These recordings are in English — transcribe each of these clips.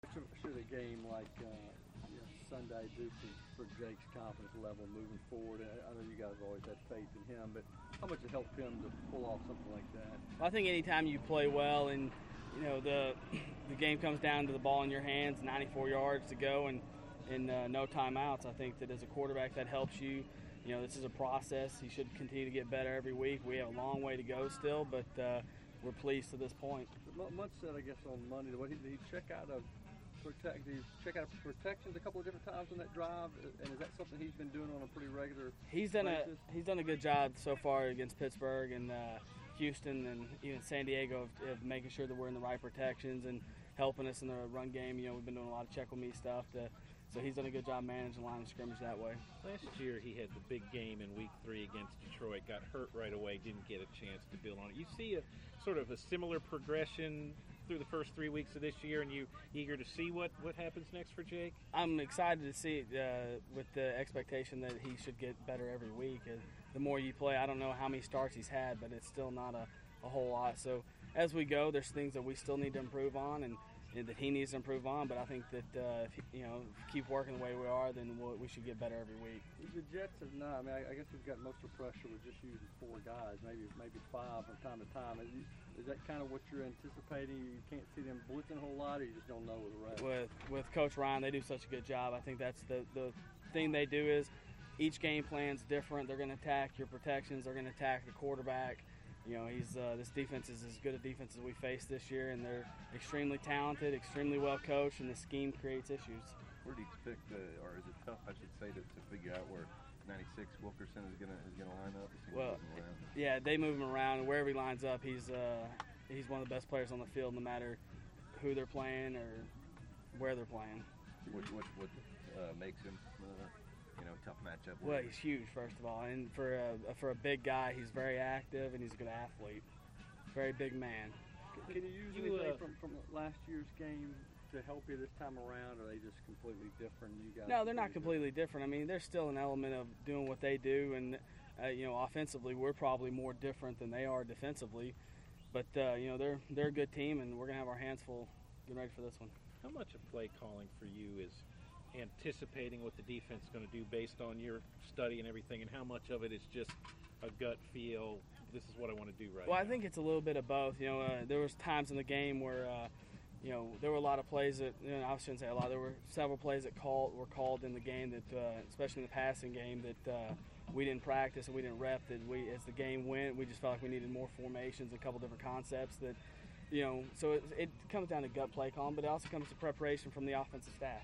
Should a game like Sunday do for Jake's confidence level moving forward? I know you guys have always had faith in him, but how much it helped him to pull off something like that? Well, I think anytime you play well and the game comes down to the ball in your hands, 94 yards to go, and no timeouts, I think that as a quarterback that helps you. This is a process. He should continue to get better every week. We have a long way to go still, but we're pleased to this point. Much said, I guess, on Monday, did he check out of protections a couple of different times on that drive? And is that something he's been doing on a pretty regular basis? He's done a good job so far against Pittsburgh and Houston and even San Diego of making sure that we're in the right protections and helping us in the run game. We've been doing a lot of check with me stuff so he's done a good job managing the line of scrimmage that way. Last year he had the big game in Week 3 against Detroit, got hurt right away, didn't get a chance to build on it. You see a sort of a similar progression through the first 3 weeks of this year, and you eager to see what happens next for Jake? I'm excited to see it with the expectation that he should get better every week. The more you play, I don't know how many starts he's had, but it's still not a whole lot. So as we go, there's things that we still need to improve on and that he needs to improve on, but I think that if we keep working the way we are, then we should get better every week. The Jets have not. I mean, I guess we've got most of the pressure with just using 4 guys, maybe 5 from time to time. Is that kind of what you're anticipating? You can't see them blitzing a whole lot, or you just don't know with the rest? With Coach Ryan, they do such a good job. I think that's the thing they do is each game plan's different. They're going to attack your protections. They're going to attack the quarterback. This defense is as good a defense as we faced this year, and they're extremely talented, extremely well coached, and the scheme creates issues. Where do you expect, or is it tough, I should say, to figure out where 96 Wilkerson is gonna line up? Well, yeah, they move him around, and wherever he lines up, he's one of the best players on the field, no matter who they're playing or where they're playing. What makes him? Tough matchup. Well, he's huge, first of all, and for a big guy, he's very active and he's a good athlete. Very big man. Can you use anything from last year's game to help you this time around, or are they just completely different? You guys? No, they're not completely different. I mean, there's still an element of doing what they do, and offensively, we're probably more different than they are defensively. But they're a good team, and we're gonna have our hands full getting ready for this one. How much of play calling for you is anticipating what the defense is going to do based on your study and everything, and how much of it is just a gut feel, this is what I want to do right now? I think it's a little bit of both. There was times in the game where there were a lot of plays that, I shouldn't say a lot, there were several plays that were called in the game that, especially in the passing game, that we didn't practice and we didn't rep, that as the game went, we just felt like we needed more formations and a couple different concepts that, so it comes down to gut play calling, but it also comes to preparation from the offensive staff.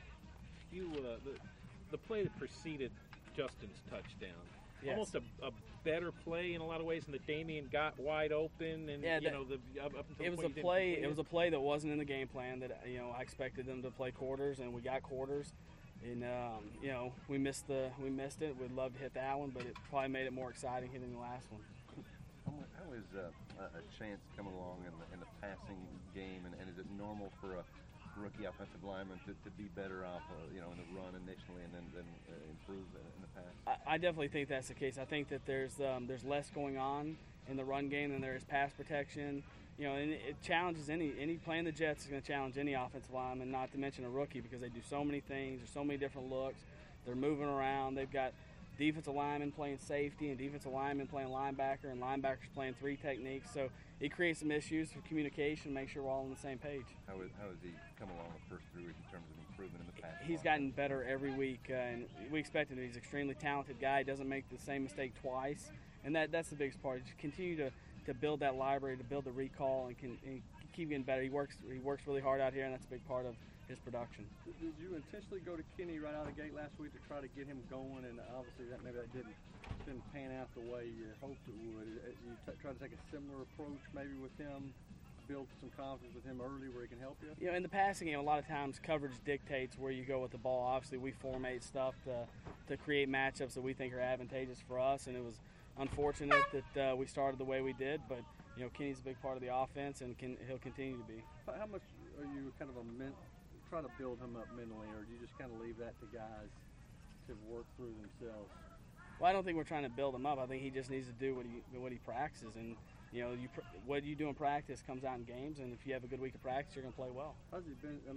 The play that preceded Justin's touchdown, yes. Almost a better play in a lot of ways, and that Damien got wide open, and yeah, up until it was a play. It was a play that wasn't in the game plan. That I expected them to play quarters, and we got quarters, and we missed it. We'd love to hit that one, but it probably made it more exciting hitting the last one. How is a chance coming along in the passing game, and is it normal for a rookie offensive lineman to be better off, in the run initially and then improve in the pass? I definitely think that's the case. I think that there's less going on in the run game than there is pass protection. And it challenges any playing the Jets is going to challenge any offensive lineman, not to mention a rookie, because they do so many things. There's so many different looks. They're moving around. They've got defensive linemen playing safety and defensive linemen playing linebacker and linebackers playing 3 techniques. So it creates some issues for communication, make sure we're all on the same page. How has he come along the first 3 weeks in terms of improvement in the pass? He's gotten better every week, and we expect him. He's an extremely talented guy. He doesn't make the same mistake twice, and that's the biggest part. Just continue to build that library, to build the recall, and keep getting better. He works really hard out here, and that's a big part of his production. Did you intentionally go to Kenny right out of the gate last week to try to get him going, and obviously that didn't pan out the way you hoped it would? You try to take a similar approach maybe with him, build some confidence with him early where he can help you? In the passing game, a lot of times coverage dictates where you go with the ball. Obviously, we formate stuff to create matchups that we think are advantageous for us, and it was unfortunate that we started the way we did, but Kenny's a big part of the offense, and he'll continue to be. How much are you kind of try to build him up mentally, or do you just kind of leave that to guys to work through themselves? Well, I don't think we're trying to build him up. I think he just needs to do what he practices, and what you do in practice comes out in games. And if you have a good week of practice, you're going to play well. How's he been? I mean,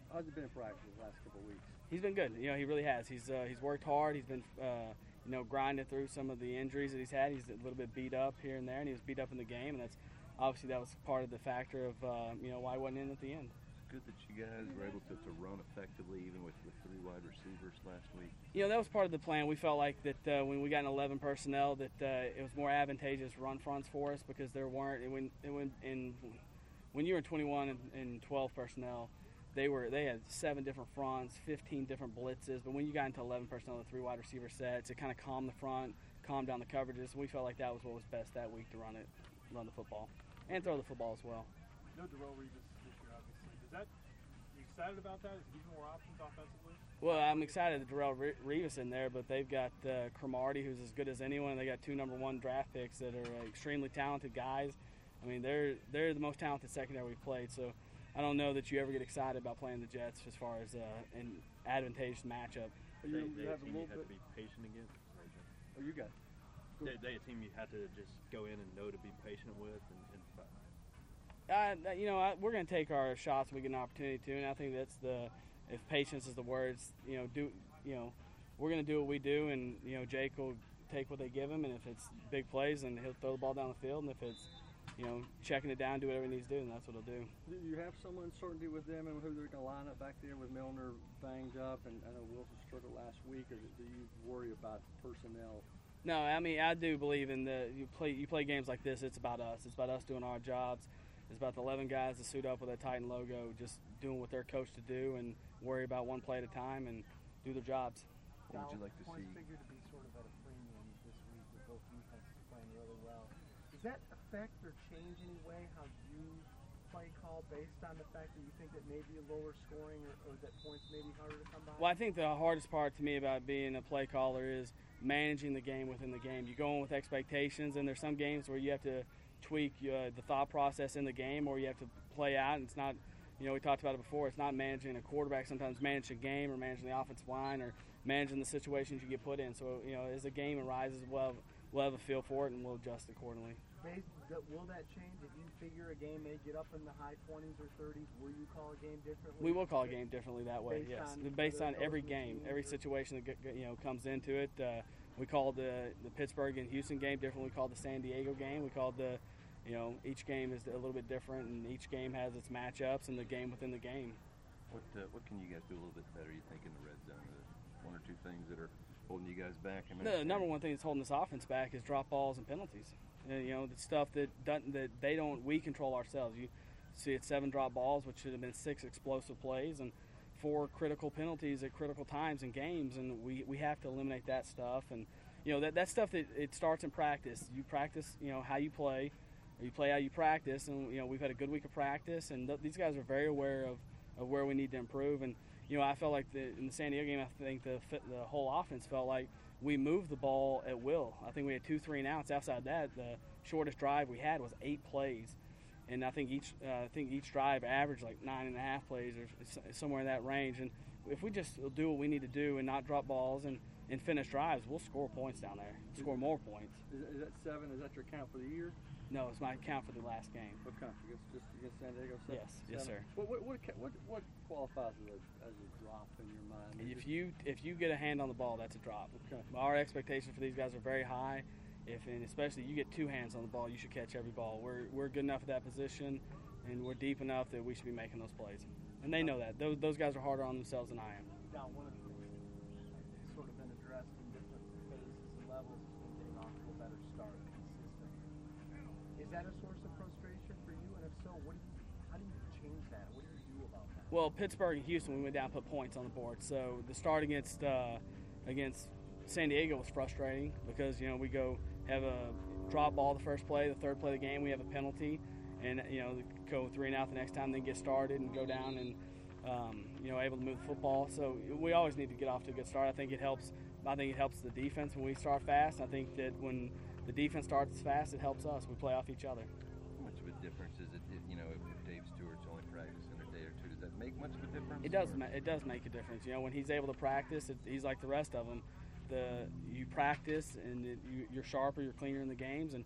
how's it been in practice the last couple of weeks? He's been good. He really has. He's worked hard. He's been grinding through some of the injuries that he's had. He's a little bit beat up here and there, and he was beat up in the game, and that was part of the factor of why he wasn't in at the end. Good that you guys were able to run effectively even with 3 wide receivers last week. That was part of the plan. We felt like that when we got in 11 personnel that it was more advantageous run fronts for us because there weren't when you were in 21 and 12 personnel, they had 7 different fronts, 15 different blitzes. But when you got into 11 personnel, the 3 wide receiver sets, it kind of calmed the front, calmed down the coverages. And we felt like that was what was best that week to run the football, and throw the football as well. No Darrelle Revis this year, obviously. Are you excited about that? Is he more options offensively? Well, I'm excited that Darrelle Revis in there, but they've got Cromartie, who's as good as anyone. They got 2 number 1 draft picks that are extremely talented guys. I mean, they're the most talented secondary we've played. So I don't know that you ever get excited about playing the Jets as far as an advantageous matchup. You They have a a team you little have bit. to be patient against. Oh, you got. They a team you have to just go in and know to be patient with and fight. We're going to take our shots when we get an opportunity to, and I think that's if patience is the words, we're going to do what we do, and Jake will take what they give him, and if it's big plays, then he'll throw the ball down the field, and if it's checking it down, do whatever he needs to do, and that's what he'll do. Do you have some uncertainty with them and who they're going to line up back there with Milner banged up, and I know Wilson struggled last week, or do you worry about personnel? No, I mean, I do believe in you play games like this, it's about us. It's about us doing our jobs. It's about the 11 guys that suit up with that Titan logo, just doing what they're coached to do and worry about one play at a time and do their jobs. What would you like to see? Points figure to be sort of at a premium this week with both defenses playing really well. Does that affect or change any way how you play call based on the fact that you think that maybe a lower scoring or that points may be harder to come by? Well, I think the hardest part to me about being a play caller is managing the game within the game. You go in with expectations, and there's some games where you have to tweak the thought process in the game, or you have to play out, and it's not, we talked about it before, it's not managing a quarterback, sometimes managing a game or managing the offensive line or managing the situations you get put in. So, as the game arises, we'll have a feel for it, and we'll adjust accordingly. Will that change if you figure a game may get up in the high 20s or 30s? Will you call a game differently? We will call a game differently that way. Yes, based on every game, every situation that comes into it. We called the Pittsburgh and Houston game different. We called the San Diego game. We called each game is a little bit different, and each game has its matchups and the game within the game. What can you guys do a little bit better, you think, in the red zone? 1 or 2 things that are holding you guys back? The number one thing that's holding this offense back is drop balls and penalties. The stuff that we control ourselves. You see it's 7 drop balls, which should have been 6 explosive plays, and 4 critical penalties at critical times in games, and we have to eliminate that stuff. And that stuff that it starts in practice. You practice how you play, or you play how you practice, and we've had a good week of practice, and these guys are very aware of where we need to improve. And I felt like in the San Diego game, I think the whole offense felt like we moved the ball at will. I think we had 2 3 and outs. Outside that, the shortest drive we had was 8 plays, and I think each drive averaged like 9.5 plays or somewhere in that range. And if we just do what we need to do and not drop balls and finish drives, we'll score points down there. Score more points. Is that 7? Is that your count for the year? No, it's my count for the last game. What count? Just against San Diego? 7? Yes, sir. What qualifies as a drop in your mind? If you get a hand on the ball, that's a drop. Okay. Our expectations for these guys are very high. And especially you get 2 hands on the ball, you should catch every ball. We're good enough at that position, and we're deep enough that we should be making those plays. And they know that. Those guys are harder on themselves than I am. Now, one of the things that's sort of been addressed in different phases and levels has been getting off to a better start consistently. Is that a source of frustration for you? And if so, how do you change that? What do you do about that? Well, Pittsburgh and Houston, we went down and put points on the board. So the start against San Diego was frustrating because we go have a drop ball the first play, the third play of the game we have a penalty, and go 3 and out the next time, then get started and go down and able to move the football. So we always need to get off to a good start. I think it helps the defense when we start fast. I think that when the defense starts fast, it helps us. We play off each other. How much of a difference is it, if Dave Stewart's only practicing a day or 2? Does that make much of a difference? It does. It does make a difference. When he's able to practice, he's like the rest of them. You practice and you're sharper, you're cleaner in the games, and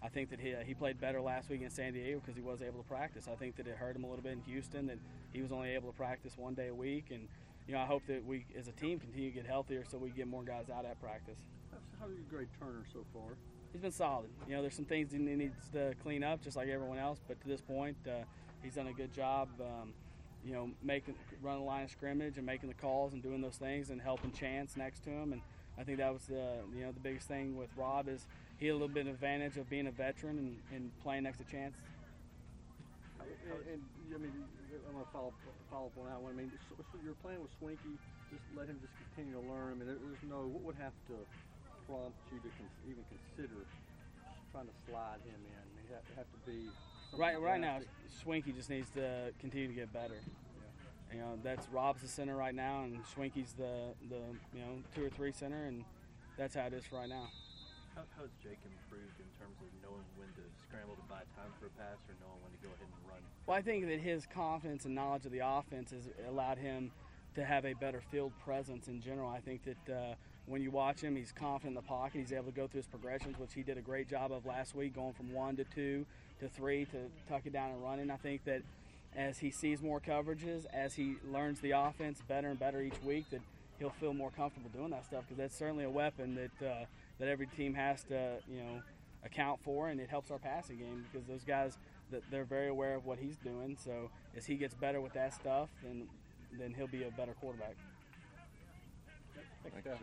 I think that he played better last week in San Diego because he was able to practice. I think that it hurt him a little bit in Houston that he was only able to practice 1 day a week. And, I hope that we as a team continue to get healthier so we get more guys out at practice. How do you grade Turner so far? He's been solid. There's some things he needs to clean up just like everyone else, but to this point, he's done a good job, running the line of scrimmage and making the calls and doing those things and helping Chance next to him. And I think that was the biggest thing with Rob is he had a little bit of advantage of being a veteran and playing next to Chance. And I'm going to follow up on that one. So you're playing with Swinky, just let him just continue to learn. There's what would have to prompt you to even consider trying to slide him in? It have to be right now. Swinky just needs to continue to get better. Yeah. That's Rob's the center right now, and Swinky's the 2 or 3 center, and that's how it is for right now. How has Jake improved in terms of knowing when to scramble to buy time for a pass or knowing when to go ahead and run? Well, I think that his confidence and knowledge of the offense has allowed him to have a better field presence in general. I think that when you watch him, he's confident in the pocket. He's able to go through his progressions, which he did a great job of last week, going from 1 to 2 to 3 to tuck it down and running. I think that as he sees more coverages, as he learns the offense better and better each week, that he'll feel more comfortable doing that stuff because that's certainly a weapon that every team has to account for, and it helps our passing game because those guys they're very aware of what he's doing. So as he gets better with that stuff, then he'll be a better quarterback. Thanks,